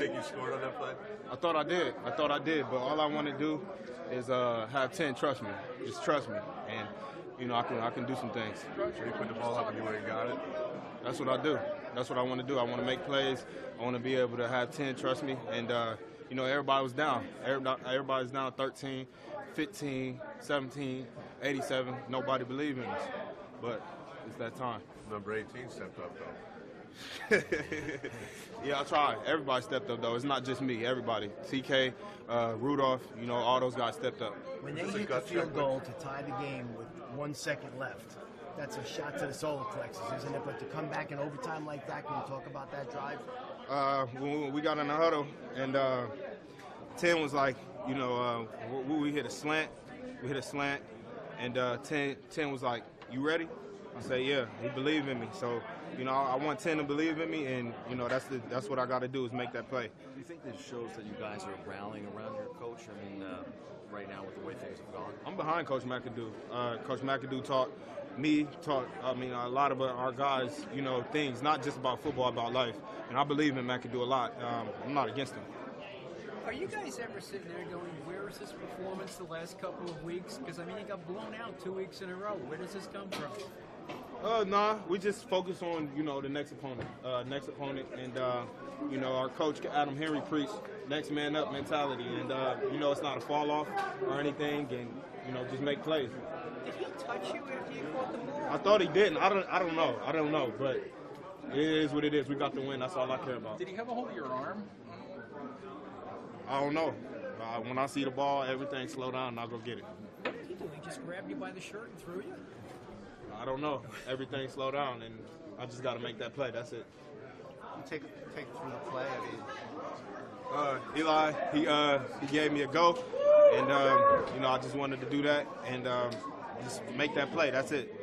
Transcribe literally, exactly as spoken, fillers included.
think you scored on that play? I thought I did. I thought I did, but all I want to do is uh, have ten trust me. Just trust me, and you know I can I can do some things. Should you put the ball up and you would have got it? That's what I do. That's what I want to do. I want to make plays. I want to be able to have ten trust me, and uh, you know everybody was down. Everybody, everybody's down thirteen, fifteen, seventeen, eighty-seven. Nobody believed in us, but it's that time. Number eighteen stepped up though. Yeah, I tried. Everybody stepped up, though. It's not just me. Everybody. T K, uh, Rudolph, you know, all those guys stepped up. When they hit the field goal to tie the game with one second left, that's a shot to the solar plexus, isn't it? But to come back in overtime like that, can you talk about that drive? Uh, when we got in the huddle, and uh, ten was like, you know, uh, we, we hit a slant. We hit a slant, and uh, ten, ten was like, you ready? I say, yeah, he believed in me. So, you know, I want ten to believe in me, and, you know, that's the, that's what I got to do is make that play. Do you think this shows that you guys are rallying around your coach? I mean, uh, right now with the way things have gone? I'm behind Coach McAdoo. Uh, Coach McAdoo taught me, taught, I mean, a lot of our guys, you know, things, not just about football, about life. And I believe in McAdoo a lot. Um, I'm not against him. Are you guys ever sitting there going, where is this performance the last couple of weeks? Because, I mean, you got blown out two weeks in a row. Where does this come from? Uh, nah, we just focus on, you know, the next opponent, uh, next opponent, and, uh, you know, our coach, Adam Henry, preached next man up mentality, and, uh, you know, it's not a fall off or anything, and, you know, just make plays. Did he touch you after you caught the ball? I thought he didn't. I don't, I don't know. I don't know, but it is what it is. We got the win. That's all I care about. Did he have a hold of your arm? I don't know. Uh, when I see the ball, everything slow down, and I'll go get it. What did he do? He just grabbed you by the shirt and threw you? I don't know. Everything slowed down, and I just got to make that play. That's it. You take take through the play. I mean, uh, Eli, he uh, he gave me a go, and um, you know I just wanted to do that and um, just make that play. That's it.